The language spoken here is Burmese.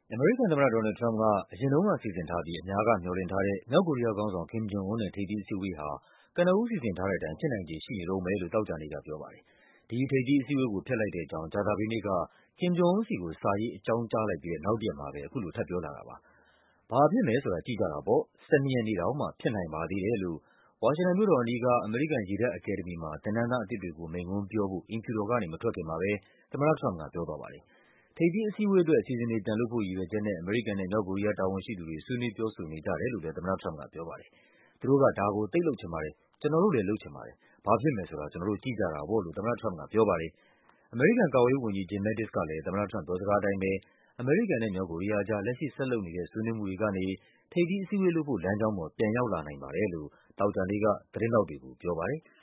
အမေရိကန်သမ္မတ ဒေါ်နယ်လ်ဒ် ထရမ့်ပ်က အရင်တုန်းကစီစဉ်ထားပြီး အများကမျှော်လင့်ထားတဲ့ မြောက်ကိုရီးယားခေါင်းဆောင် Kim Jong Un နဲ့ ထိပ်သီးအစည်းအဝေးဟာ ကနဦး စီစဉ်ထားတဲ့အတိုင်း ဖြစ်နိုင်ခြေရှိနေတုန်းပဲလို့ သောကြာနေ့ကပြောပါတယ်။ ဒီထိပ်သီးအစည်းအဝေးကို ဖျက်လိုက်တဲ့အကြောင်း ကြာသပတေးနေ့က Kim Jong Un ဆီကို စာရေး အကြောင်းကြားလိုက်ပြီးတဲ့ နောက်တရက်မှာပဲ အခုလို ထပ်ပြောလာတာပါ။ ဘာဖြစ်မယ်ဆိုတာ ကြည့်ကြတာပေါ့၊ ၁၂ ရက်နေ့တောင်မှ ဖြစ်နိုင်ပါသေးတယ်လို့ ဝါရှင်တန်မြို့တော်အနီးက အမေရိကန် ရေတပ်အကယ်ဒမီမှာ သင်တန်းသားအသစ်တွေကို မိန့်ခွန်းပြောဖို့ အိမ်ဖြူတော်ကနေ မထွက်ခင်မှာပဲ သမ္မတထရမ့်ပ်က ပြောသွားပါတယ်။ ထိပ်သီးအစည်းအဝေးအတွက် အစီအစဉ်တွေပြန်လုပ်ဖို့ ရည်ရွယ်ချက်နဲ့ အမေရိကန်နဲ့ မြောက်ကိုရီးယား တာဝန်ရှိသူတွေ ဆွေးနွေးပြောဆိုနေကြတယ်လို့လည်း သမ္မတထရမ့်ပ်ကပြောပါတယ်။ သူတို့က ဒါကို သိပ်လုပ်ချင်ပါတယ်၊ ကျနော်တို့လည်း လုပ်ချင်ပါတယ်၊ ဘာဖြစ်မယ်ဆိုတာ ကျနော်တို့ ကြည့်ကြတာပေါ့လို့ သမ္မတထရမ့်ပ်ကပြောပါတယ်။ အမေရိကန်ကာကွယ်ရေးဝန်ကြီး Jim Mattis ကလည်း သမ္မတထရမ့်ပ် ပြောစကားအတိုင်းပဲ အမေရိကန်နဲ့ မြောက်ကိုရီးယားအကြား လက်ရှိဆက်လုပ်နေတဲ့ ဆွေးနွေးမှုတွေကနေ ထိပ်သီးအစည်းအဝေးလုပ်ဖို့ လမ်းကြောင်းပေါ် ပြန်ရောက်လာနိုင်ပါတယ်လို့ သောကြာနေ့က သတင်းထောက်တွေကို ပြောပါတယ်။